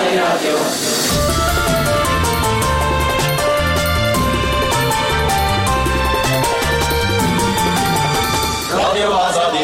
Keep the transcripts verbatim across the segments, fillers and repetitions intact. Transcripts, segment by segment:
رادیو رادیو آزادی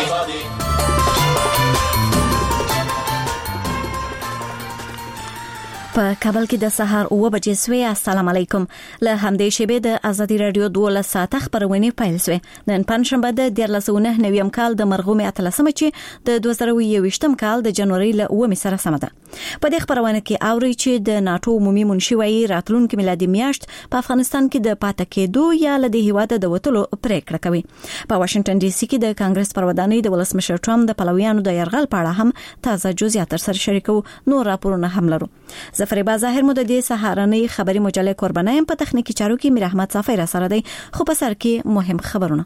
په کابل کې د سهار اوه بجې سوي. السلام علیکم. له همدې شیبې د ازادي رادیو دولس ساعته خبرونه پیل سوي. نن پنځشنبه د دیارلس نه نویم کال د مرغومې اتلسمه چې د دوه زره یوویشتم کال د جنوري له اوومې سره سم ده. په دې خبرونه کې اوري چې د ناتو عمومي منشي وايي راتلونکي میلادي میاشت په افغانستان کې د پاتې کېدو یا له دې هیواده د وټلو پریکړه کوي. په واشنگټن ډي سي کې د کانګرس پر ودانۍ د ولسمشر ټرمپ د پلویانو د يرغل په اړه هم تازه جزئیات سره شریکو. نو راپورونه هم لرو. فریبا ظاهر مو د دې سهارنۍ خبري مجله قربانایم. په تخنیکی چارو کې میر احمد صافی را سره دی. خو په سر کې مهم خبرونه.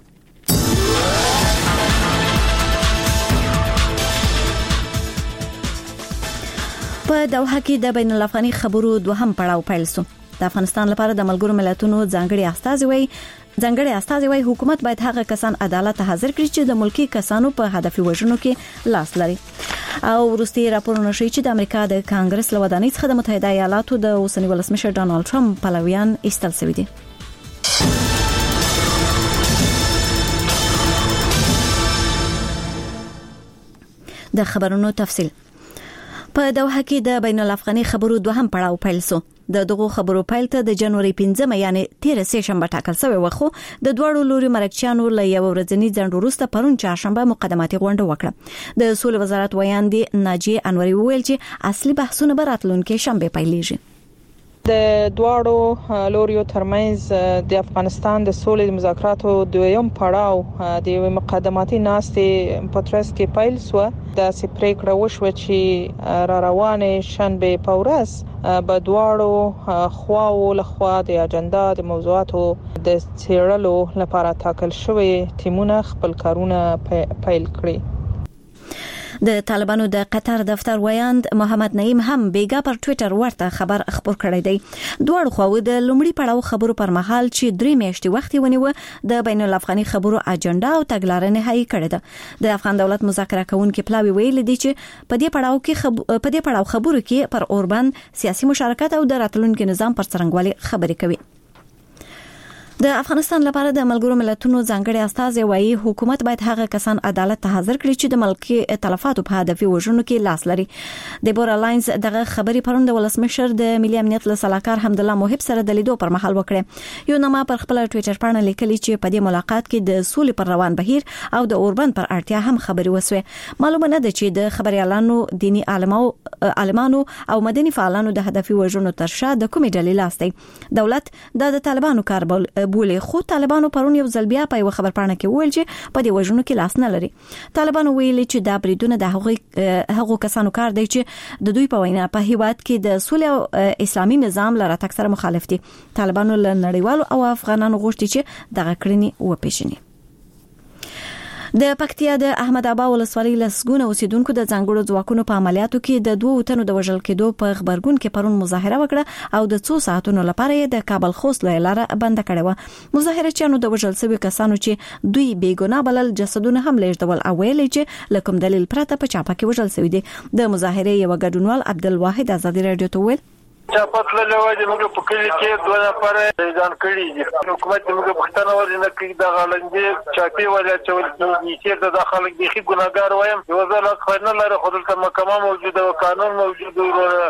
په دوحه کې د بین الافغاني خبرو دوهم پړاو پیل شو. د افغانستان لپاره د ملګرو ملتونو ځانګړي استازي وایي ځانګړي استازي وایي حکومت باید هغه کسان عدالت ته حاضر کړي چې د ملکی کسانو په هدفي وژنو کې لاس لري. او وروستي راپورونه ښیي چې د امریکا د کانګرس له ودانۍ څخه د متحده ایالاتو د اوسنی ولسمشر ډانلډ ټرمپ پلویان ایستل شوي دي. د خبرونو تفصیل. په دوحه کې د بین الافغاني خبرو دوهم پړاو پیل شو. د دغه خبرو پیل ته د جنوري پنځمه یعنی تیر سه شنبه ټاکل شوی و، خو د دوړو لوري مرکچیانو له یو ورځنی ځنډ وروسته پرون چهارشنبه مقدماتي غونډه وکړه. د سولې وزارت ویاندې ناجیه انوري وویل چې اصلي بحثونه به راتلونکي شنبه پیلېږي. د دواړو لوریو ترمنځ د افغانستان د سولې مذاکراتو دویم پړاو د مقدماتي ناستې په ترڅ کې پیل شو. د سپریکړه وشو چې را روانه شنبه په ورځ په دواړو خواو له خوا د اجنډا د موضوعاتو د څېړلو لپاره ټاکل شوی ټیمونه خپل کارونه پیل کړي. د طالبانو د قطر دفتر ویاند محمد نعیم هم بیګا پر ټوئیټر ورته خبر خبر کړی دی. دوه خو د لومړي پړاو خبرو پر مهال چې درې میاشتې وخت ونیو د بین الافغاني خبرو اجنډا او تګلارې نهایی کړې ده. د افغان دولت مذاکره کوونکي پلاوی ویل دي چې په دې پړاو کې خب... په دې پړاو خبرو کې پر اوربان سیاسي مشارکت او د راتلونکي نظام پر څرنګوالي خبرې کوي. د افغانستان لپاره د ملګرو ملتونو ځانګړي استازي وایي حکومت باید هغه کسان عدالت ته حاضر کړي چې د ملکی تلفاتو په هدفي وژنو کې لاس لري. د بورا لاینز دغه خبري پرون د ولسمشر د ملي امنیت له سلاکار حمدالله موحب سره د لیدو پر مهال وکړه. یو نامه پر خپل ټوئیټر باندې لیکلي چې په دې ملاقات کې د سولې پر روان بهیر او د اوربان پر اړتیا هم خبري وسوه. معلومه نه ده چې د خبريالانو دینی عالمو عالمانو او مدني فعالانو د هدفي وژنو تر شا د کومې ډلې لاس دی. دولت د طالبانو کار بولي، خو طالبانو پرون یو ځل بیا په یو خبرپاڼه کې ویل چې په دې وژنو کې لاس نه لري. طالبانو ویلي چې دا بریدونه د هغه هغه کسانو کار دی چې د دوی په وینا په هیواد کې د سولې او اسلامي نظام لپاره تکثر مخالف دي. طالبانو له نړیوالو او افغانانو غوښتي چې دغه کړنې وپېژني. د پکتیا د احمد ابا ولسوالۍ لسګونه اوسیدونکو د ځانګړو ځواکونو په عملیاتو کې د دوه تنو د وژل کېدو په خبرګون کې پرون مظاهره وکړه او د څو ساعتونو لپاره د کابل خوست لاره بند کړې و. مظاهرچیانو د وژل شوی کسانو چې دوی بیګناه بلل جسدونه هم لېږدول او ویلي چې لکم دلیل پرته په چاپه کې وژل شوی دي. د مظاهره یو ګډونوال عبدالواحد ازادي رادیو ته ویل چاپات له وجه موږ په کلی کې دوه نفر ځان کړی دي. حکومت موږ پښتنه ورنه کې د غلنګي چاپی ولا چول چې د داخله کې خې ګناګار وایم یو ځل خنه لري خپل محکمه موجوده او قانون موجود.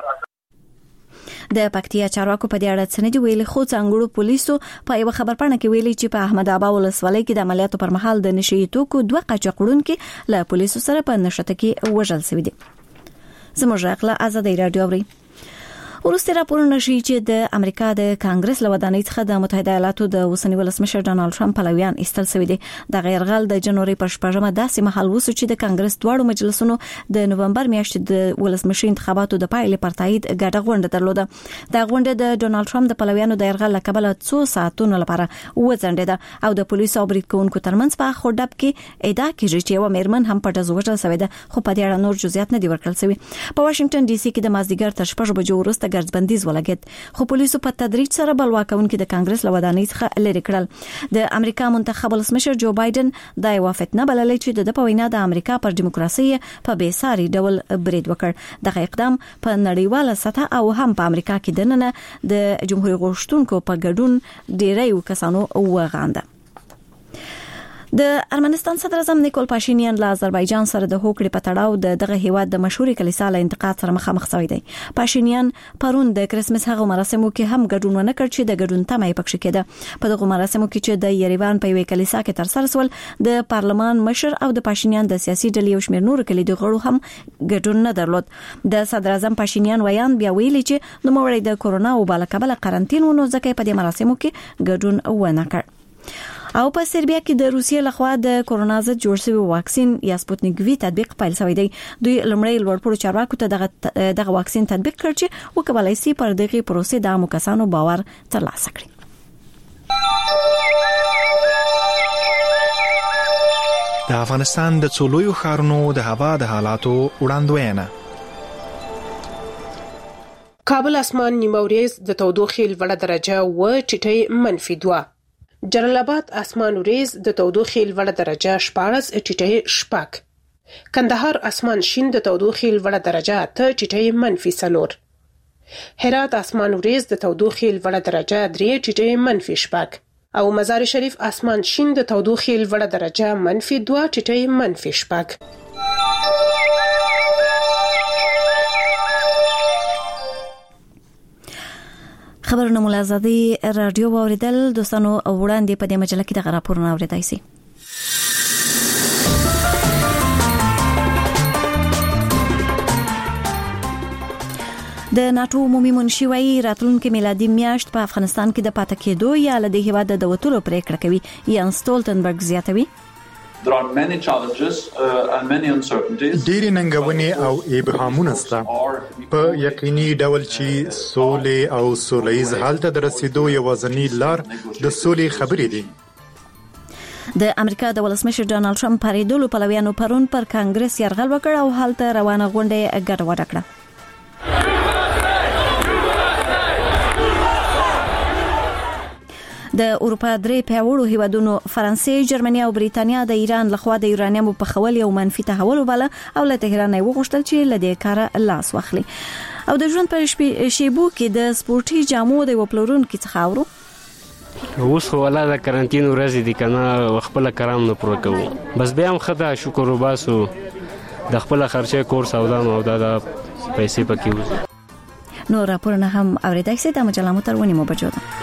د پکتیا چارواکو په دې اړه څه نه دی ویلي، خو څنګهړو پولیسو په یو خبرپاڼه کې ویلي چې په احمد ابا ولسوالۍ کې د عملیاتو پر مهال د نشي توکو دوه قاچاقړونکو له پولیسو سره په نشته کې وژل شوی دي. زموږ غلا ازادي رادیو اوري. ورسته راپورونه شي چې د امریکا د کانګرس له ودانۍ څخه د متحده ایالاتو د اوسنی ولسمشر ډانلډ ټرمپ پلویان ایستل شوی دي. د غیرغل د جنوري پر شپږمه داسې مهال وسو چې د کانګرس دواړو مجلسونو د نوومبر میاشتې د ولسمشر انتخاباتو د پایلې پر تایید ګډه غونډه درلوده. د غونډې د ډانلډ ټرمپ د پلویانو د غیرغل لکبل څو ساعتونو لپاره وځنډېده او د پولیسو او بریټکونکو ترمنځ په خوډب کې ادعا کیږي چې یو میرمن هم پټه زوجل شوې ده، خو په دې اړه نور جزئیات نه دي ورکړل شوی. په واشنگټن ډي سي کې د مازدیګر تر شپږ بجو وروسته ته ګرځبندیز ولګید خو پولیسو په تدریج سره بلوا کوونکي د کانګرس له ودانۍ څخه لرې کړل د امریکا منتخب ولسمشر جو بایدن دا یو فتنه بللې چې د په وینا د امریکا پر دیموکراسي په بیساري ډول برید وکړ دغه اقدام په نړیواله سطح او هم په امریکا کې دننه د جمهوریت غوښتونکو په ګډون ډیری کسانو وغانده د ارمنستان صدر اعظم نیکول پاشینیان له آذربایجان سره د هوکړې په تړاو د دغه هیواد د مشهوري کلیسا له انتقاد سره مخامخ شوی دی پاشینیان پرون د کریسمس هغه مراسمو کې هم ګډون ونه کړ چې د ګډون تمه یې پکښ کېده په دغه مراسمو کې چې د یریوان په یوې کلیسا کې تر سره سول د پارلمان مشر او د پاشینیان د سیاسي ډلې یو شمېر نور کلیدي غړو هم ګډون نه درلود د صدر اعظم پاشینیان ویان بیا ویلي چې د موړې د کورونا وبا له کبله قرنټین ونو ځکه په دې مراسمو کې ګډون ونه کړ او په سربیا کې د روسیې لخوا د کورونا ضد جوړ شوی واکسین یا سپوتنیک وی تطبیق پیل شوی دی دوی لمړی لوړپوړو چارواکو ته دغه دغه واکسین تطبیق کړ چې وکولای شي پر دغه پروسې د عامو کسانو باور ترلاسه کړي د افغانستان د څولویو ښارونو د هوا د حالاتو وړاندوینه کابل اسمان نیمه ورځ د تودوخې لوړه درجه و ټیټه منفي دوه جلال آباد اسمان وریز د تودوخې لوړه درجه شپاړس ټیټه شپږ کندهار اسمان شین د تودوخې لوړه درجه ته ټیټه منفي څلور هرات اسمان وریز د تودوخې لوړه درجه درې ټیټه منفي شپږ او مزار شریف اسمان شین د تودوخې لوړه درجه منفي دوه ټیټه منفي شپږ خبرونه مولا زادي رادیو اوریدل دوستانو وړاندې په دې مجله کې د راپورونه اوریدای شي د ناتو عمومي منشي وايي راتلونکي میلادي میاشت په افغانستان کې د پاتې کېدو یا له دې هیواد د وټولو پریکړه کوي یان سټولټنبرګ زیاتوي There are many challenges uh, and many uncertainties. ډېری ننګونې او ابهامونه شته په یقیني ډول چې سولې او سولهییز حل ته د رسیدو یوازینی لار د سولې خبرې دي د امریکا د ولسمشر ډانلډ ټرمپ پریدلو پلویانو پرون پر کانګرس یرغل وکړ او حالت روانه غونډه ګډوډه کړه د اروپا درې پیاوړو هیوادونو فرانسې، جرمني او بریتانیا د ایران لخوا د یورانیم په خول یو منفي تحول وباله او له تهران یې وغوښتل چې له دې کاره لاس واخلي. او د ژوند په شیبو کې د سپورتي جامو د وپلورونکو څخه اورو اوس خو ولا د کرنټین ورځې دي کنه خپل کرام نه پوره کوو بس بیا هم خدا شکر وباسو د خپل خرچه کور سودا مو د پیسې پکې وځي. نو راپورونه هم اوریدای شئ د مجله مترونی مو بچو ده.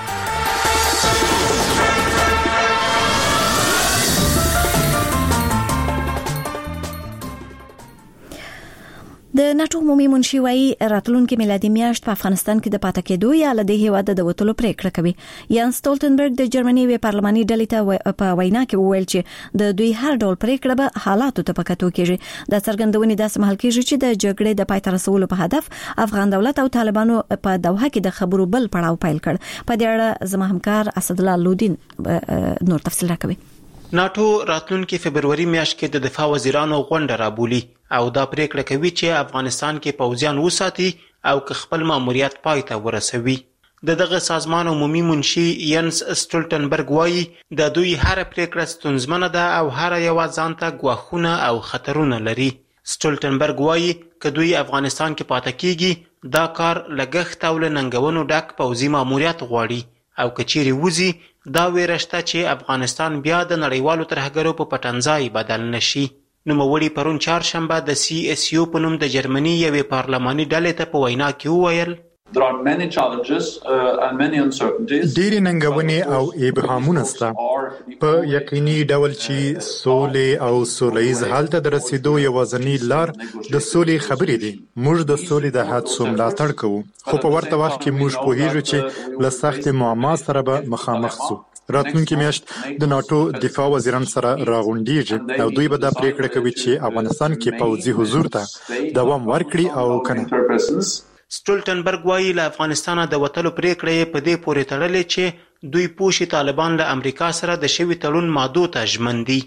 د ناتو عمومي منشي وايي راتلونکي میلادي میاشت په افغانستان کې د پاتې کېدو یا له دې هیواد د وټولو پریکړه کوي. یان سټولټنبرګ د جرمني وی پارلماني ډلې ته په وینا کې وویل چې د دوی هر ډول پریکړه به حالاتو ته پکاتو کېږي. د څرګندونې د سمحل کېږي چې د جګړې د پای ته رسولو په هدف افغان دولت او طالبانو په دوحه کې د خبرو بل پړاو پیل کړ. په دې اړه زما همکار اسد الله لودین نور تفصیل راکوي. ناتو راتلونکي فبرवरी میاشت کې د دفاع وزیرانو غونډه رابولي او دا پریکړه کوي چې افغانستان کې پوځیان وساتي او که خپل ماموریت پای ته ورسوي. د دغه سازمان عمومي منشي ینس سټولټنبرګ وايي د دوی هر پریکړه ستونزمنه ده او هر یو ځانته ګواښونه او خطرونه لري. سټولټنبرګ وايي که دوی افغانستان کې پاتې کیږي دا کار لګښت او ننګونو ډک پوځي ماموریت غواړي او کچيري وزي دا ویرشته چې افغانستان بیا د نړیوالو ترهګرو په پټنځای بدل نشي. نو موري پرون چهارشنبه د سی اس یو په نوم د جرمني یوې پارلماني ډلې ته په وینا کې وویل There are many challenges uh, and many uncertainties. ډېری ننګونې او ابهامونه شته په یقیني ډول چې سولې او سولهییز حل ته د رسیدو یوازینی لار د سولې خبرې دي. موږ د سولې د هڅو ملاتړ کوو خو په ورته وخت کې موږ پوهیږو چې له سخت معما سره به مخامخ شو. راتلونکي میاشت د ناتو دفاع وزیران سره راغونډیږي او دوی به دا پریکړه کوي چې افغانستان کې پوځي حضور ته دوام ورکړي او کنه. سټولټنبرګ وايي له افغانستانه د وټلو پریکړې په دې پورې تړلې چې دوی پوښي طالبان له امریکا سره د شوی تړون مادو ته ژمن دي.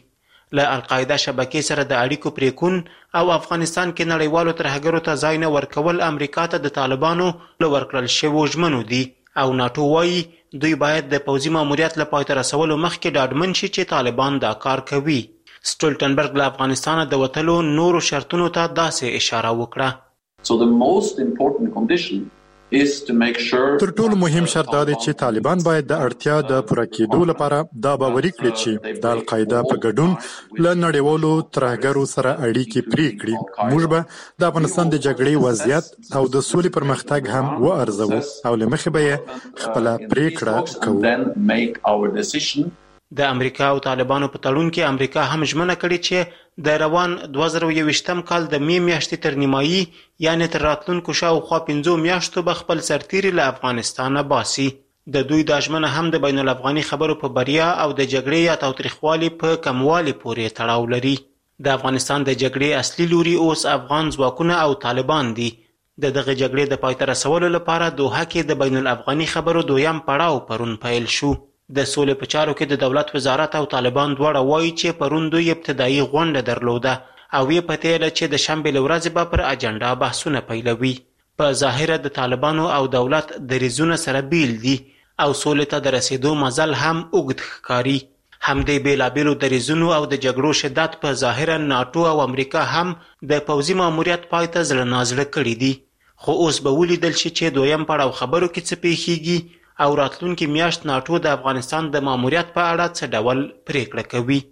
له القاعده شبکې سره د اړیکو پریکون او افغانستان کې نړیوالو ترهګرو ته ځای نه ورکول امریکا ته د طالبانو له ورکړل شویو ژمنو دي او ناټو وایي دوی باید د پوځي ماموریت له پای ته رسولو مخکې ډاډمن شي چې طالبان دا کار کوي. سټولټنبرګ له افغانستانه د وتلو نورو شرطونو ته داسې اشاره وکړه. So the most important condition is to make sure تر ټولو مهم شرط دا دی چې طالبان باید د اړتیا د پوره کېدو لپاره دا باوري کړي چې د القاعده په ګډون له نړیوالو ترهګرو سره اړیکې پرې کړي. موږ به د افغانستان د جګړې وضعیت او د سولې پرمختګ هم وارزوو او له مخې به یې خپله پریکړه کوو. د امریکا او طالبانو په تړون کې امریکا هم ژمنه کړې چې د روان دوه زره یوویشتم کال د می میاشتې تر نیمایي یعنې تر راتلونکو شاوخوا پنځو میاشتو به خپل سرتیري له افغانستانه باسي. د دوی دا ژمنه هم د بین الافغاني خبرو په بریا او د جګړې یا تاوتریخوالي په کموالي پورې تړاو لري. د افغانستان د جګړې اصلي لوري اوس افغان ځواکونه او طالبان دي. د دغه جګړې د پای ته رسولو لپاره دوحه کې د بین الافغاني خبرو دویم پړاو پرون پیل شو. د سولې په چارو کې د دولت وزارت او طالبان دواړه وایي چې پرون دوی ابتدایي غونډه درلوده او یې په تیله چې د شنبې له ورځې به پر اجنډا بحثونه پیلوي. په ظاهره د طالبانو او دولت دریځونه سره بیل دي او سولې ته د رسیدو مزل هم اوږد ښکاري. همدې بېلابېلو دریځونو او د جګړو شدت په ظاهره ناټو او امریکا هم د پوځي ماموریت پای ته زړه نازړه کړي دي. خو اوس به ولیدل شي چې دویم پړاو خبرو کې څه پیښیږي او راتلونکي میاشت ناټو د افغانستان د ماموریت په اړه څه ډول پریکړه کوي.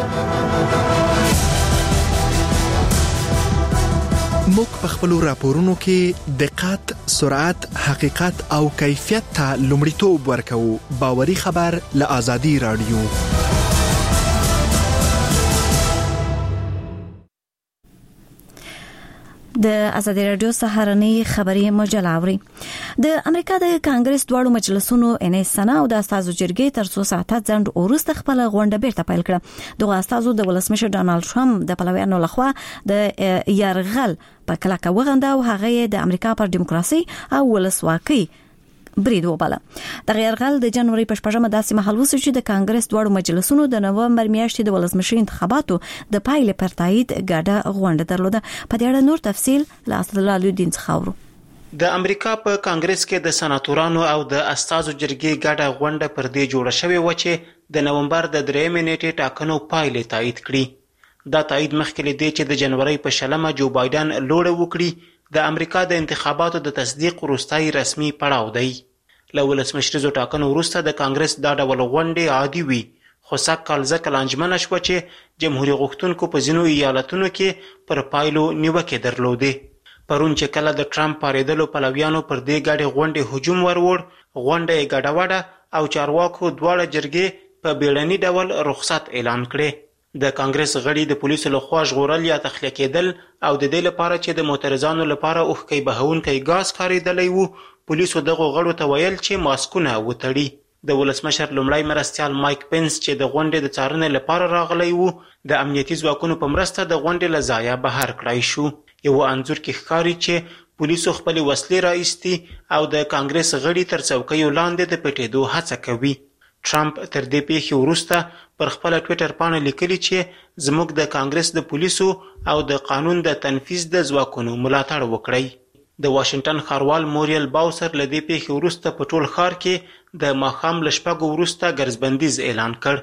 موږ په خپلو راپورونو کې دقت، سرعت، حقیقت او کیفیت ته لومړیتوب ورکوو. باوري خبر له آزادي رادیو. د ازادي رادیو سهارنۍ خبري مجله اوري. د امریکا د کانګرس دواړو مجلسونو ان اس سنا او د استازو جرګې تر څو ساعته ځند اورسته خپل غونډه بیرته پیل کړه. دغه استازو د ولسمشر ډانلډ ټرمپ د پلویانو لخوا د یرغل په کلکه وغنده او هغه د امریکا پر دیموکراسي او ولسواکۍ برید وباله. د یرغل د جنوري په شپږمه داسې مهال وسو چې د کانګرس دواړو مجلسونو د نومبر میاشتې د ولسمشر انتخاباتو د پایلې پر تایید ګډه غونډه درلوده. په دې اړه نور تفصیل له اسدالله الدین څخه اورو. د امریکا په کانګرس کې د سناتورانو او د استازو جرګې ګډه غونډه پر دې جوړه شوې و چې د نومبر د درېمې نیټې ټاکنو پایلې تایید کړي. دا تایید مخکې له دې چې د جنوري په شلمه جو بایدن لوړه وکړي د امریکا د انتخاباتو د تصدیق وروستۍ رسمي پړاو دی. له ولسمشریزو ټاکنو وروسته د کانګرس دا ډول غونډې عادي وي، خو سږ کال ځکه لانجمنه شوه چې جمهوري غوښتونکو په ځینو ایالتونو کې پر پایلو نیوکې درلودې. پرون چې کله د ټرمپ پارېدلو پلویانو پر دې ګډې غونډې هجوم ورور، غونډه یې ګډوډه او چارواکو دواړه جرګې په بیړني ډول رخصت اعلان کړې. د کانګرس غړي د پولیسو لخوا ژغورل یا تخلیه کېدل او د دې لپاره چې د معترضانو لپاره اوښکۍ بهونکی ګاز کارېدلی وو، پولیسو دغو غړو ته ویل چې ماسکونه وتړي. د ولسمشر لومړی مرستیال مایک پنس چې د غونډې د څارنې لپاره راغلی وو، د امنیتي ځواکونو په مرسته د غونډې له ځایه بهر کړای شو. یو انځور کې ښکاري چې پولیسو خپلې وسلې راایستي او د کانګرس غړي تر څوکیو لاندې د پټېدو هڅه کوي. ټرمپ تر دې پیښې وروسته پر خپله ټویټر پاڼه لیکلي چې زموږ د کانګرس د پولیسو او د قانون د تنفیذ د ځواکونو ملاتړ وکړئ. د واشنګټن ښاروال موریل باوسر له دې پیښې وروسته په ټول ښار کې د ماښام له شپږو وروسته ګرځبندیز اعلان کړ.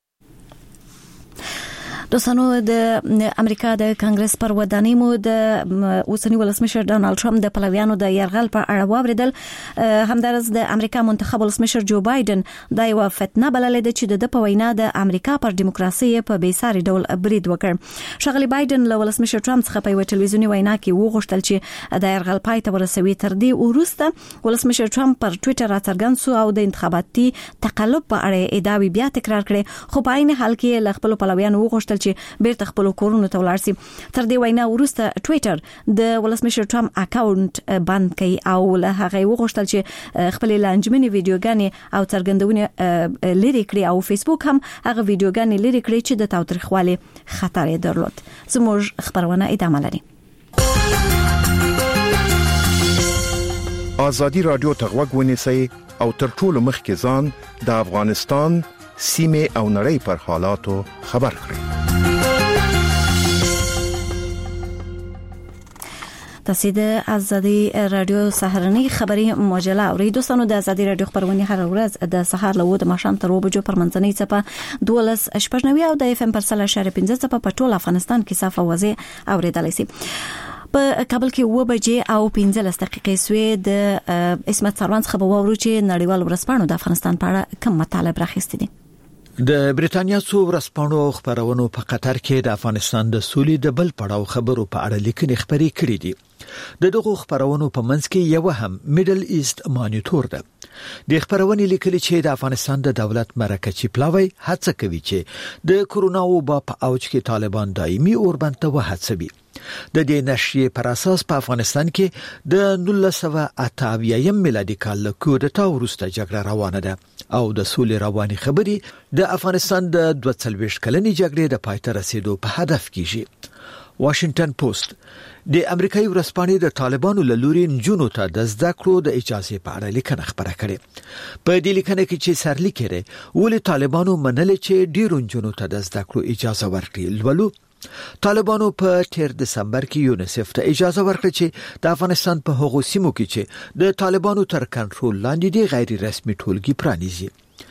دوستانو، د امریکا د کانګرس پر ودانۍ مو د اوسنی ولسمشر ډانلډ ټرمپ د پلویانو د یرغل په اړه واوریدل. همدارس د امریکا منتخب ولسمشر جو بایدن دا یو فتنه بللې ده چې د په وینا د امریکا پر دیموکراسي په بیساري ډول برید وکړ. ښاغلی بایدن له ولسمشر ټرمپ څخه په یو ټلویزیوني وینا کې وغوښتل چې د یرغل پای ته ورسوي. تر دې وروسته ولسمشر ټرمپ پر ټویټر راڅرګند شو او د انتخاباتي تقلب په اړه ادعاوې بیا تکرار کړې، خو په عین حال کې له خپل پلویانو وغوښتل چې بیرته خپل کورونو ته ولاړ شي. تر دې وینا وروسته ټویټر د ولسمشر ټرمپ اکاونټ بند کړي او له هغه وغوښتل چې خپل لانجمنې ویډیوګانې او څرګندونې لري کړي او فیسبوک هم هغه ویډیوګانې لري کړي چې د تاوتریخوالي خطر یې درلود. زموږ خبرونه ادامه لري. آزادی رادیو ته غوږ ونیسئ او تر ټولو مخکې ځان د افغانستان، سیمه او نړۍ پر حالاتو خبر کړئ. تاسو د ازادي رادیو سهارنی خبری مجله او دوستانو د ازادي رادیو خبرونه هر ورځ د سهار له د ماښام تر وبجو پر منځنۍ چپه دولس شپږنوي او د اف ام پر سل شارې پنځه چپه په ټول افغانستان کې صافه وځي اوریدلای شي. په کابل کې و بجې او پنځلس دقیقې سوې د اسمت سروان څخه به وورو چې نړیوال ورځپاڼو د افغانستان په اړه کوم مطالب راخېستي دي. د بریتانیا څو ورځپاڼو او خبرونو په قطر کې د افغانستان د سولې د بل پړاو خبرو په اړه لیکنې خبرې کړې دي. د دغه خبرونو په منځ کې یو هم میډل ایست مانیټور ده. د خبرونې لیکلي چې د افغانستان د دولت مرکزی پلاوی هڅه کوي چې د کورونا وبا په اوج کې طالبان دایمي اوربند ته وهڅوي. د دې نشریې پر اساس په افغانستان کې د نولس سوه اته اویایم میلادي کال له کودتا وروسته جګړه روانه ده او د سولې رواني خبري د افغانستان د دوه څلوېښت کلنې جګړې د پای ته رسیدو په هدف کیږي. واشنگټن پوسټ د امریکایي ورځپاڼې د طالبانو له لوري نجونو ته د زده کړو د اجازه په اړه لیکنه خبره کړې. په دې لیکنه کې چې سرلیک لري ولې طالبانو منل چې ډیرو نجونو ته د زده کړو اجازه ورکړي. ولولو طالبانو په تیر دسمبر کې یونیسف ته اجازه ورکړه چې د افغانستان په هغو سیمو کې چې د طالبانو تر کنټرول لاندې دي غیر رسمي ټولګي پرانیزي.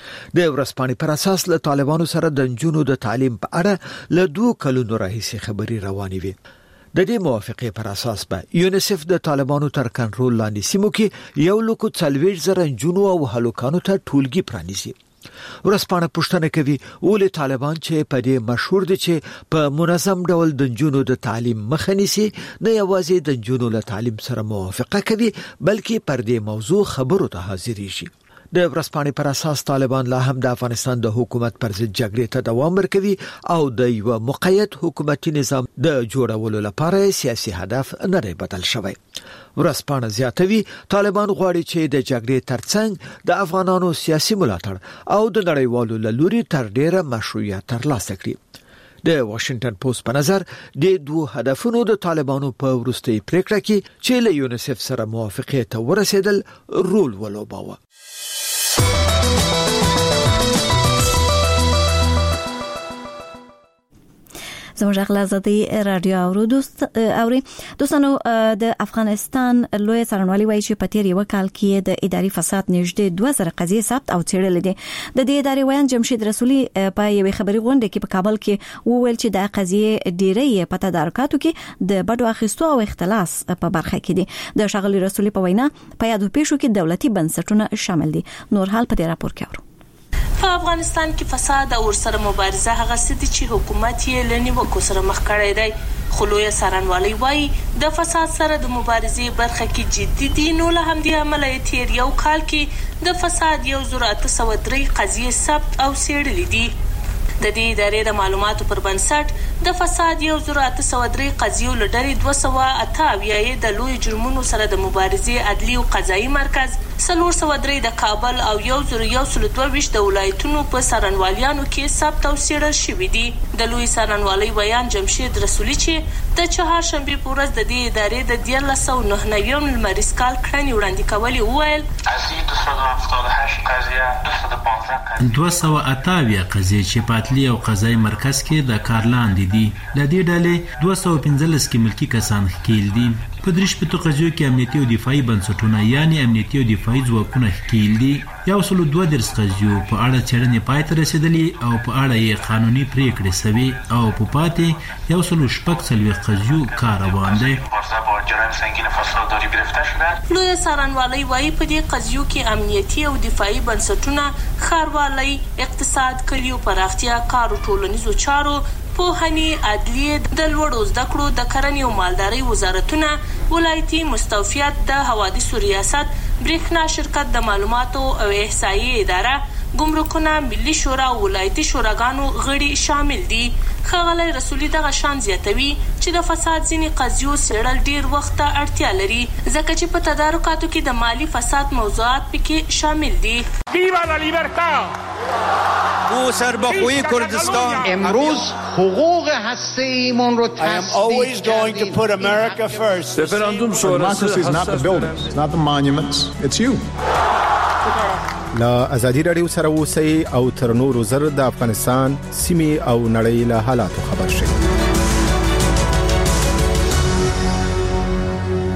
د ورځپاڼې پر اساس له طالبانو سره د نجونو د تعلیم په اړه له دوه کلونو راهیسې خبري روانې وي. د دې موافقې پر اساس به یونیسف د طالبانو تر کنټرول لاندې سیمو کې یو لکو څلوېښت زره نجونو او هلکانو ته ټولګي پرانیزي. ورځپاڼه پوښتنه کوي ولې طالبان چې په دې مشهور دي چې په منظم ډول د نجونو د تعلیم مخه نیسي نه یوازې د نجونو له تعلیم سره موافقه کوي بلکې پر دې موضوع خبرو ته حاضرېږي. د ورځپاڼې پر اساس طالبان لا هم د افغانستان د حکومت پر ضد جګړې ته دوام ورکوي او د یو مقید حکومتي نظام د جوړولو لپاره سیاسي هدف نه دی بدل شوی. ورځپاڼه زیاتوي طالبان غواړي چې د جګړې ترڅنګ د افغانانو سیاسي ملاتړ او د نړیوالو له لوري تر ډیره مشروعیت ترلاسه کړي. د واشنگټن پوسټ په نظر د دوه هدفونو د طالبانو په وروستي پریکړه کې چې له یونیسف سره موافقه ته ورسېدل رول ولوباوه. زموږ غلازادي رادیو اورو دوست اوري دوستانو د افغانستان لوی څارنوالي وایي چې په تیر یو کال کې د اداري فساد نږدې دوه زره قضیې ثبت او څېړل دي. د دې ادارې ویان جمشید رسولي په یوې خبري غونډه کې په کابل کې وویل چې د قضیې ډېرې په تدارکاتو کې د بډو اخیستو او اختلاس په برخه کې دي. د شاغلي رسولي په وینا په یادو پیښو کې دولتي بنسټونه شامل دي. نور حال په دې راپور کې اورو. په افغانستان کې فساد او ورسره مبارزه هغه څه دي چې حکومت یې له نیوکو سره مخ کړی دی. خو لوی څارنوالي وایي د فساد سره د مبارزې برخه کې جدي دي. نو له همدې امله یې تیر یو کال کې د فساد یو زر اته سوه درې قضیې ثبت او څېړلې دي. د دې ادارې د معلوماتو پر بنسټ د فساد یو زر اته سوه درې قضیو له ډلې دوه سوه اته اویا یې د لوی جرمونو سره د مبارزې عدلي او قضایي مرکز، څلور سوه درې د کابل او یو زر یو سل دوه ویشت د ولایتونو په څارنوالانو کې ثبت او څېړل شوي دي. د لوی څارنوالۍ ویان جمشید رسولي چې د چهارشنبې په ورځ د دې ادارې د دیارلس سوه نهه نوي لمریز کال کړنې وړاندې کولې وویل دوه سوه اته اویا قضیې چې په عدلي او قضایي مرکز کې د کار لاندې دي. د دې ډلې دوه سوه پنځلس کې ملکي کسان ښکېل دي. په درې شپېتو قضیو کې امنیتي او دفاعي بنسټونه یعنې امنیتي او دفاعي ځواکونه ښکېل دي. یو سل دوه دېرش قضیو په اړه څېړنې پای ته رسېدلې او په اړه یې قانوني پرېکړې سوې او په پاتې یو سل شپږ څلوېښت قضیو کار روان دی. لوی څارنوالۍ وایي په دې قضیو کې امنیتي او دفاعي بنسټونه، ښاروالۍ، اقتصاد، کلیو پراختیا، کار او ټولنیزو چارو، پوهنې، عدلیې، د لوړو زده کړو، د کرنې او مالدارۍ وزارتونه، ولایتي مستوفیت، د حوادثو ریاست، برېښنا شرکت، د معلوماتو او احصایې اداره، ګمرکونه، ملي شورا او ولایتي شوراګانو غړي شامل دي. ښاغلی رسولي دغه شان زیاتوي چې د فساد ځینې قضیو څېړل ډېر وخت ته اړتیا لري ځکه چې په تدارکاتو کې د مالي فساد موضوعات پکې شامل دي. موسرباخوی کردستان امروز حقوق هسته‌ایمون رو تصدیق کردیم. رفراندوم شورای is not the buildings, it's not the monuments, it's you. لا ازادي رادیو سره اوسئ او تر نورو زر د افغانستان سیمې او نړۍ له حالاتو خبر شئ.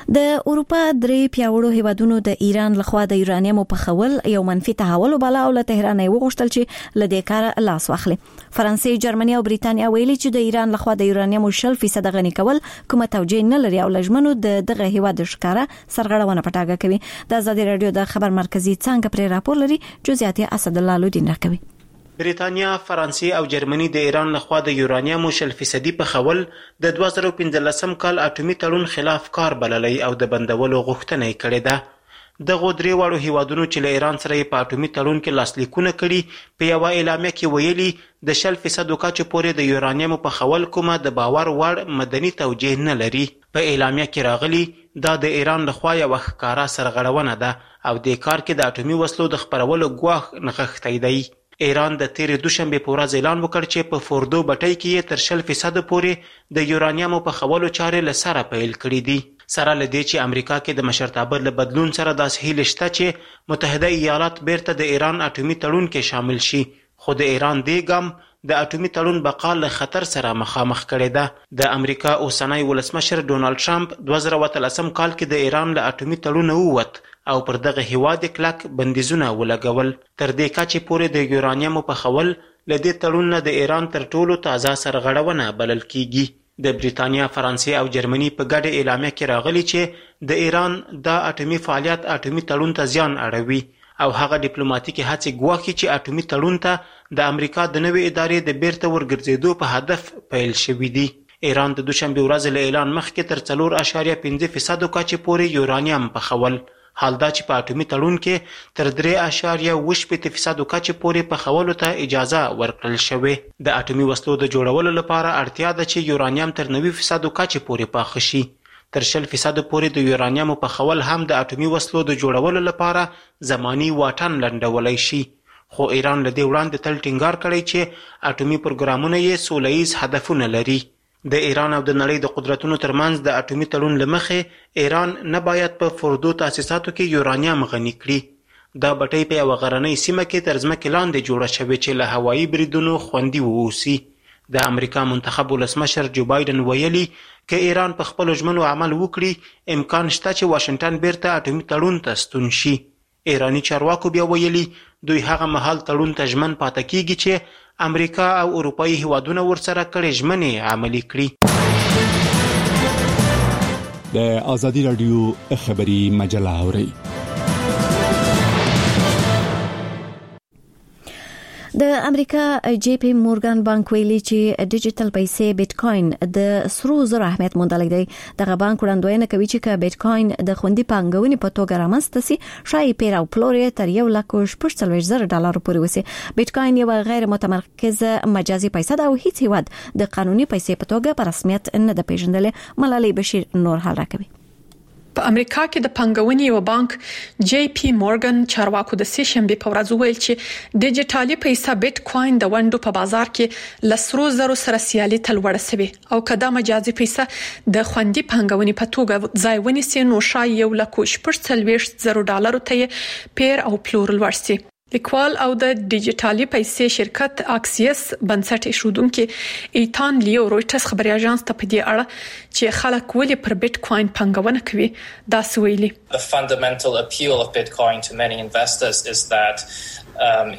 د اروپا درې پیاوړو هیوادونو د ایران لخوا د یورانیم په خول یو منفي تحول وباله او له تهران یې وغوښتل چې لدې کار لاس واخلي. فرانسې، جرمني او بریتانیا ویلي چې د ایران لخوا د یورانیم شل فیصد غني کول کومه توجیه نه لري او لجمنو د دغه هیواد ښکارا سرغړونه پټاګه کوي. د آزادي رادیو د خبر مرکزی څنګه پر راپور لري، جزئیات اسد الله لودین راکوي. بریتانیا، فرانسې او جرمني د ایران لخوا د یورانیم شل فیصدي په خول د دوه زره پنځلسم کال اټومي تړون خلاف کار بللی او د بندولو غوښتنه یې کړې ده. دغه درې واړو هیوادونو چې له ایران سره په اټومي تړون کې لاسلیکونه کړي په یو اعلامیه کې ویلي د شل فیصد کچې پورې د یورانیم په خول کومه د باور وړ مدني توجیه نه لري. په اعلامیه کې راغلي دا د ایران لخوا یو ښکارا سرغړونه ده او د کار کې د اټومي وسلو د خپرولو ګواښ نغښتی دی. ایران د تیرې دوشنبې په ورځ اعلان وکړ چې په فوردو بټۍ کې یې تر شل فیصد پورې د یورانیم په خولو چارې له سره پیل کړي دي. سره له دې چې امریکا کې د مشرتابه له بدلون سره داسې هیله شته چې متحده ایالات بیرته د ایران اټومي تړون کې شامل شي، خو د ایران دې ګام د اټومي تړون بقا له خطر سره مخامخ کړی ده. د امریکا اوسنی ولسمشر ډونالد ټرمپ دوه زره اتلسم کال کې د ایران له اټومي تړون ووت او پر دغه هیواد کلک بندیزونه ولګول، تر دې کچې پورې د یورانیم په خول له دې تړون نه د ایران تر ټولو تازه سرغړونه بلل کیږي. د بریتانیا، فرانسې او جرمني په ګډه اعلامیه کې راغلي چې د ایران د اټومي فعالیت اټومي تړون ته زیان اړوي او هغه ډیپلوماټیکي هڅې ګواښي چې اټومي تړون ته د امریکا د نوې ادارې د بیرته ورګرځېدو په هدف پیل شوي دي. ایران د دوشنبې ورځې له اعلان مخکې تر څلور اعشاریه پنځه فیصد کچې پورې یورانیم په خول، حال دا چې په اټومي تړون کې تر درې اعشاریه اووه شپېته فیصد کچې پورې په خولو ته اجازه ورکړل شوې. د اټومي وسلو د جوړولو لپاره اړتیا ده چې یورانیم تر نوي فیصد کچې پورې پاخه شي. تر شل فیصد پورې د یورانیم په خول هم د اټومي وسلو د جوړولو لپاره زماني واټن لنډولای شي، خو ایران له دې وړاندې تل ټینګار کړی چې اټومي پروګرامونه یې سوله ییز هدفونه لري. د ایران او د نړۍ د قدرتونو ترمنځ د اټومي تړون له مخې ایران نه باید په فوردو تاسیساتو کې یورانیم غني کړي. دا بټۍ په یوه غرنۍ سیمه کې تر ځمکې لاندې جوړه شوې چې له هوایي بریدونو خوندي واوسي. د امریکا منتخب ولسمشر جو بایدن ویلي که ایران په خپلو ژمنو عمل وکړي امکان شته چې واشنګټن بیرته اټومي تړون ته ستون شي. ایراني چارواکو بیا ویلي دوی هغه مهال تړون ته ژمن پاتې کیږي چې امریکا او اروپایي هیوادونه ورسره کړي ژمنې عملي کړي. د آزادي رادیو خبري مجله اوري. د امریکا جی پی مورګان بانک ویلي چې ډیجیټل پیسې بیت کوین د سرو زرو اهمیت موندلی دی. دغه بانک وړاندوینه کوي چې که بیت کوین د خوندي پانګونې په توګه رامنځته سي شایي پیر او پلور یې تر یو لک شپږ څلوېښت زره ډالرو پورې وسي. بیت کوین یو غیر متمرکزه مجازي پیسه ده او هیڅ هیواد د قانوني پیسې په توګه په رسمیت نه ده پیژندلې. ملالۍ بشیر نور حال راکوي. په امریکا کې د پنګونې یو بانک جی پی مورګان چارواکو د سه شنبه په ورځ ویل چې ډیجیټالي پیسې بیت کوین د وندو په بازار کې لسرو زرو سره سیالي تل ورسوي او کدا مجازي پیسې د خوندي پنګونې په توګه ځای ونیسي نو شای یو لک شپږ څلوېښت زرو ډالرو ته پیر او پلور ورسي. لیکوال او د ډیجیټالي پیسې شرکت اکسیس بنسټ ایښودونکو ایتان لیو رويټرز خبري اژانس ته په دې اړه چې خلک ولې پر بیت کوین پنګونه کوي دا سویلي. The fundamental appeal of Bitcoin to many investors is that um,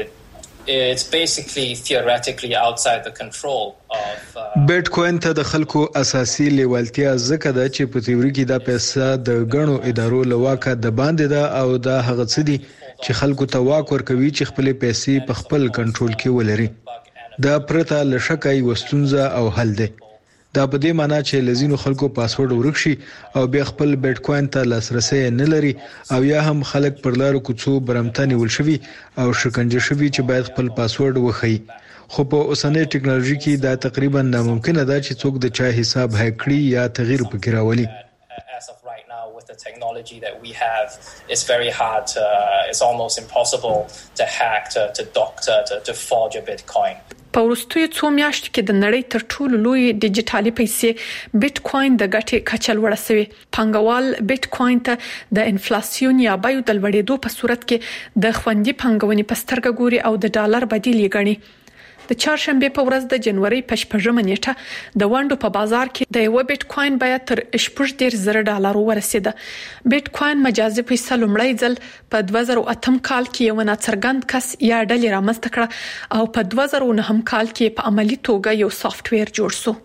it it's basically theoretically outside the control of بیت کوین ته د خلکو اساسي لیوالتیا ځکه ده چې په تیوري کې دا پیسې د غنو ادارو لواکه د باندې ده او دا هغه څه دي چې خلکو ته واک ورکوي چې خپل پیسې په خپل کنټرول کې ولري. دا پرته له شکه یو ستونزه او حل دی. دا په دې معنی چې لزینو خلکو پاسورډ ورکشي او بیا خپل بیت کوین ته لاسرسي نه لري او یا هم خلک پر لارو کوڅو برمتاني ول شوی او شکنجه شوی چې باید خپل پاسورډ وخی. خو په اوسنۍ ټکنالوژي کې دا تقریبا ناممکن ده چې څوک د چا حساب هک کړي یا تغییر پکې راولي. As of right now, with the technology that we have, it's very hard to, uh, it's almost impossible to hack, to, to doctor, to, to forge a Bitcoin. په وروستیو څو میاشتو کې د نړۍ تر ټولو لوی ډیجیټالي پیسې بیت کوین د ګټې کچه لوړه شوې. پانګوال بیت کوین ته د انفلیسیون یا بیو د لوړېدو په صورت کې د خوندي پانګونې په سترګه ګوري او د ډالر بدیل یې ګڼي. د چهارشنبه په ورځ د جنوري په شپږمه نیټه د وانډو په بازار کې د یو بیت کوین بیه تر شپږ ډیر زره ډالر ورسیده. بیت کوین مجازي پیسې لومړی ځل په دوه زره اتم کال کې یو ناڅرګند کس یا ډلې رامنځته کړه او په دوه زره نهم کال کې په عملی توګه یو سافټویر جوړ شو.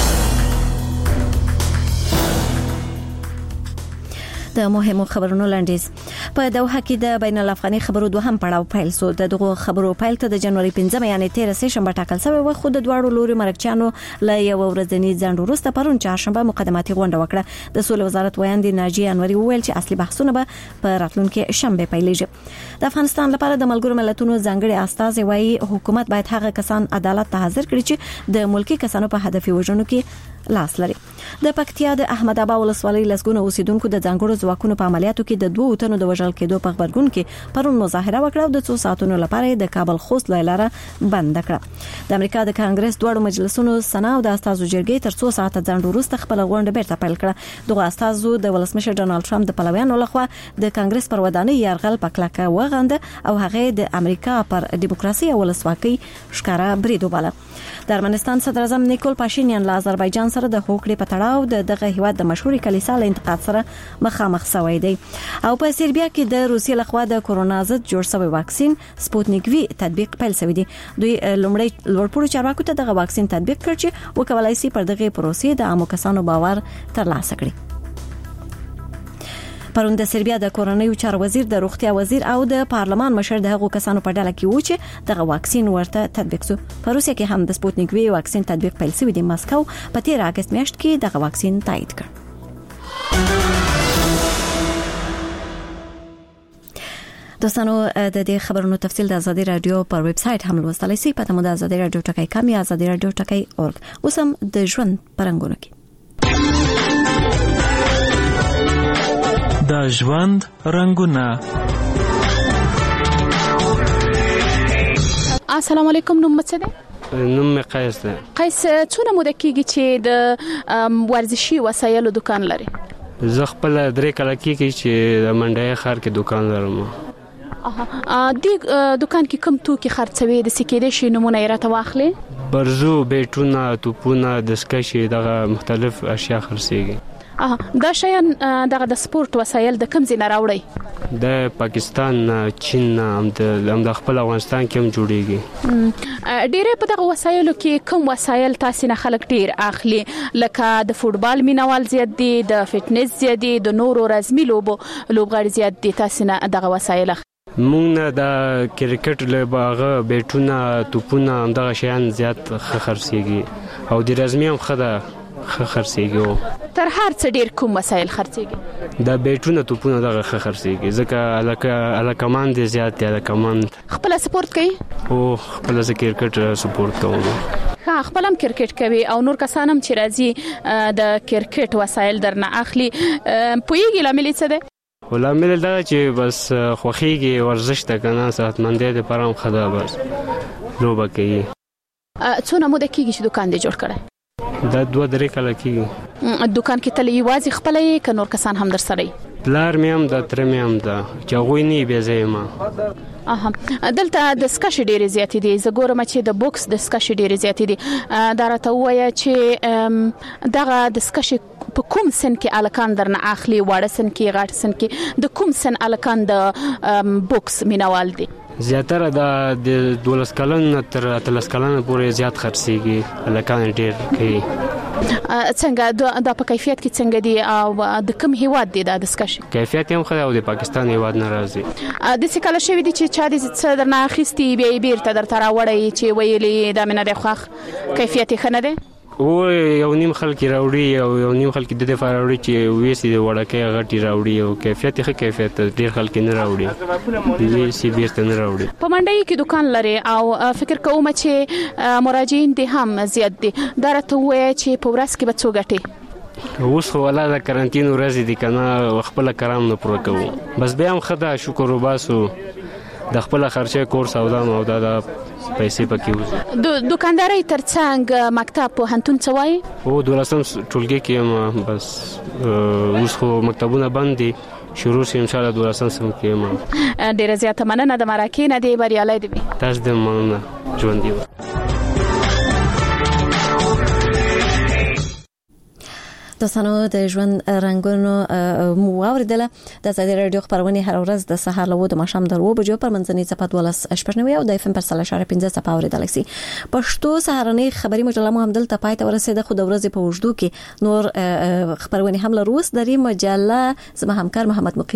د مهمو خبرونو لنډیز. په دوحه کې د بین الافغاني خبرو دوهم پړاو پیل شو. د دغه خبرو پیل ته د جنوري پنځمه یعنی تیره سه شنبه ټاکل شوی و، خو د دواړو لوري مرکچانو له یو ورځنی ځنډ وروسته پرون چهارشنبه مقدماتي غونډه وکړه. د سولې وزارت ویاندې ناجیه انوري وویل چې اصلي بحثونه به په راتلونکي شنبه پیلېږي. د افغانستان لپاره د ملګرو ملتونو ځانګړي استازي وایي حکومت باید هغه کسان عدالت ته حاضر کړي چې د ملکی کسانو په هدفي وژنو کې لاس لري. د پکتیا د احمد آباد ولسوالۍ لسګونه اوسیدونکو د ځانګړو ځواکونو په عملیاتو کې د دوه تنو د وژل کېدو په خبرګون کې پرون مظاهره وکړه او د څو ساعتونو لپاره د کابل خوست لاره بند کړه. د امریکا د کانګرس دوه مجلسونو سنا او د استازو جرګې تر څو ساعت ځنډ وروسته خپل غونډه بیرته پیل کړه. دغه استازو د ولسمشر ډانلډ ټرمپ د پلویانو لخوا د کانګرس پر ودانۍ یرغل پکلکه وغنده او هغه د امریکا پر دیموکراسي او ولسواکۍ ښکارا برید وباله. د ارمنستان صدر اعظم نیکول پاشینیان له آذربایجان سره د هوکړې په تړاو د دغه هیواد د مشهوري کلیسا له انتقاد سره مخامخ شوی دی. او په سربیا کې د روسیې لخوا د کورونا ضد جوړ شوی واکسین سپوتنیک وی تطبیق پیل شوی دی. دوی لومړی لوړپوړو چارواکو ته دغه واکسین تطبیق کړ چې وکولای شي پر دغه پروسې د عامو کسانو باور ترلاسه کړي. پرون د سربیا د کورونایي چارو وزیر، د روغتیا وزیر او د پارلمان مشر د هغو کسانو په ډله کې و چې دغه واکسین ورته تطبیق شو. په روسیا کې هم د سپوتنیک وی واکسین تطبیق پیل شوی دی. مسکو په تیر اگست میاشت کې دغه واکسین تایید کړ. دوستانو د دې خبرونو تفصیل د ازادي رادیو پر ویب سټ هم لوستلای شئ. پته مو د ازادي رادیو ټکی کم یا ازادي رادیو ټکی اورګ. اوس هم د ژوند پرنګونو کې د ژوند رنگونه. السلام علیکم. نوم څه دی؟ نوم مې قیس دی. قیس، څونه موده کېږي چې د ورزشي وسایلو دکان لري؟ زه خپل درې کاله کېږي چې د منډای ښار کې دکان لرم. اها، د دکان کې کوم توکي خرڅوي؟ د سکیدې شي نمونه یې راته واخلي؟ برزو، بیټونه، توپونه، دسکشي، دغه مختلف اشیاء خرڅېږي. اها، دا شیان دغه د سپورت وسایل د کوم ځای نه راوړي؟ د پاکستان، چین، هم د خپل افغانستان کې هم جوړیږي. ډیره په دغه وسایلو کې کوم وسایل تاسو نه خلک ډیر اخلي؟ لکه د فوتبال مینوال زیات دي، د فټنس زیات دي، د نورو رزمي لوبو لوبغاړي زیات دي. تاسو نه دغه وسایل مونږ نه د کرکټ لوبغه، بیټونه، توپونه، هم دغه شیان زیات خرڅيږي او د رزمي هم خده خرڅيږي. تر هر څه ډیر کوم وسایل خرڅيږي؟ د بیټونه، توپونه دغه خرڅيږي ځکه الکه الکمان دي زیات دي. الکمان خپل سپورت کوي او خپل کرکټ سپورت کوي. ها، خپل هم کرکټ کوي او نور کسان هم چې راځي د کرکټ وسایل درنه اخلي. پویږي لامل څه دی؟ ولامل دا چې بس خوخيږي ورزش ته کنه صحتمندۍ لپاره هم خدا بس لوبه کوي. څونه موده کېږي چې دکان دی جوړ کړی؟ دا دوه درې کاله کېږي. دکان کې تل یوازې خپل یې که نور کسان هم در سره یې؟ پلار مې هم د تره مې هم ده چې هغوی نه بیا زه یم. اها، دلته د سکش ډېرې زیاتې دي. زه ګورم چې د بوکس د سکش ډېرې زیاتې دي. دا راته ووایه چې دغه د سکش په کوم سن کې الکان درنه اخلي؟ واړه سن کې، غټ سن کې؟ د کوم سن الکان د بوکس مینوال دي؟ زیاتره د دولس کلن تر اتلس کلن پورې زیات خرڅيږي. الکان ډېر کوي. څنګه د په کیفیت کې څنګه دي او د کوم هیواد دی د دسکش؟ کیفیت هم خو د پاکستان هیواد نه راځي. د څه کله شوی دي چې چا د څه درنه اخیستي بیا یې بیرته درته راوړی چې ویلي دا مې نه دی خوښ، کیفیت یې ښه نه دی؟ او یو نیم خلک راوړي او یو نیم خلک د دفاع راوړي چې وېسي د وړکې غټي راوړي او کیفیت ښه کیفیت ډیر خلک نه راوړي، وېسي بیرته نه راوړي. په منډي کې دکان لري او فکر کوم چې مراجعین دي هم زیات دي. دا راته وایي چې په ورځ کې به څو ګټي؟ اوس خو ولا د کرانتین ورځې دي کنه خپل کرام نه پوره کوو. بس بیا هم خدا شکر وباسو د خپل خرچه کورس او دا او دا پیسې پکې وځي. د دکانداري ترڅنګ مکتب په هنتون څوای او دولسم ټولګي کې بس اوس خو مکتبونه بند دي، شروع شي ان شاء الله دولسم سم کې ما ډیره زیاته مننه د مراکې نه دی بریالي دی. تاسو د مننه ژوند دی. دوستانو د ژوند رنگونو مو اوریدله د ازادي رادیو خبرونه هر ورځ د سهار له د ماښام درو بجو پر منځني صفات ولس شپږنوي او د اف ام پر سلا شاره پنځه صفه اوریدل شي. پښتو سهارنی خبري مجله مو هم دلته پای ته ورسېده، خو د ورځې په وجدو کې نور خبرونه هم لروس دري مجله زما همکار محمد مقیم